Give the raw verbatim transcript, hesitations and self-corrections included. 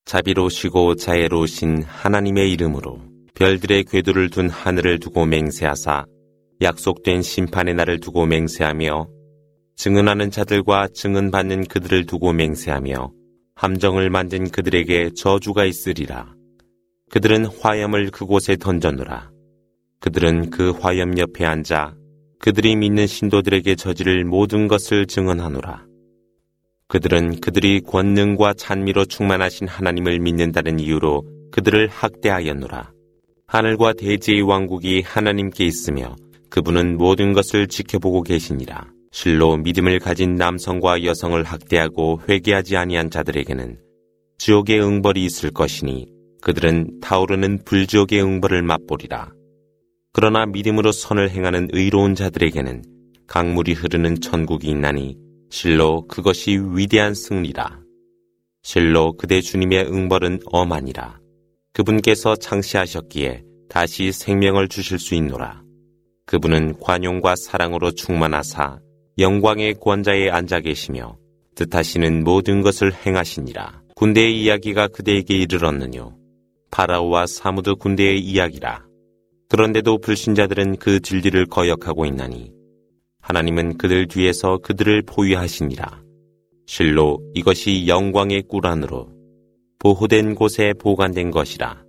자비로우시고 자애로우신 하나님의 이름으로 별들의 궤도를 둔 하늘을 두고 맹세하사 약속된 심판의 날을 두고 맹세하며 증언하는 자들과 증언받는 그들을 두고 맹세하며 함정을 만든 그들에게 저주가 있으리라. 그들은 화염을 그곳에 던져놓으라. 그들은 그 화염 옆에 앉아 그들이 믿는 신도들에게 저지를 모든 것을 증언하노라. 그들은 그들이 권능과 찬미로 충만하신 하나님을 믿는다는 이유로 그들을 학대하였노라. 하늘과 대지의 왕국이 하나님께 있으며 그분은 모든 것을 지켜보고 계시니라. 실로 믿음을 가진 남성과 여성을 학대하고 회개하지 아니한 자들에게는 지옥의 응벌이 있을 것이니 그들은 타오르는 불지옥의 응벌을 맛보리라. 그러나 믿음으로 선을 행하는 의로운 자들에게는 강물이 흐르는 천국이 있나니 실로 그것이 위대한 승리라. 실로 그대 주님의 응벌은 엄하니라. 그분께서 창시하셨기에 다시 생명을 주실 수 있노라. 그분은 관용과 사랑으로 충만하사 영광의 권자에 앉아 계시며 뜻하시는 모든 것을 행하시니라. 군대의 이야기가 그대에게 이르렀느뇨. 파라오와 사무드 군대의 이야기라. 그런데도 불신자들은 그 진리를 거역하고 있나니 하나님은 그들 뒤에서 그들을 포위하시니라. 실로 이것이 영광의 꿀 안으로 보호된 곳에 보관된 것이라.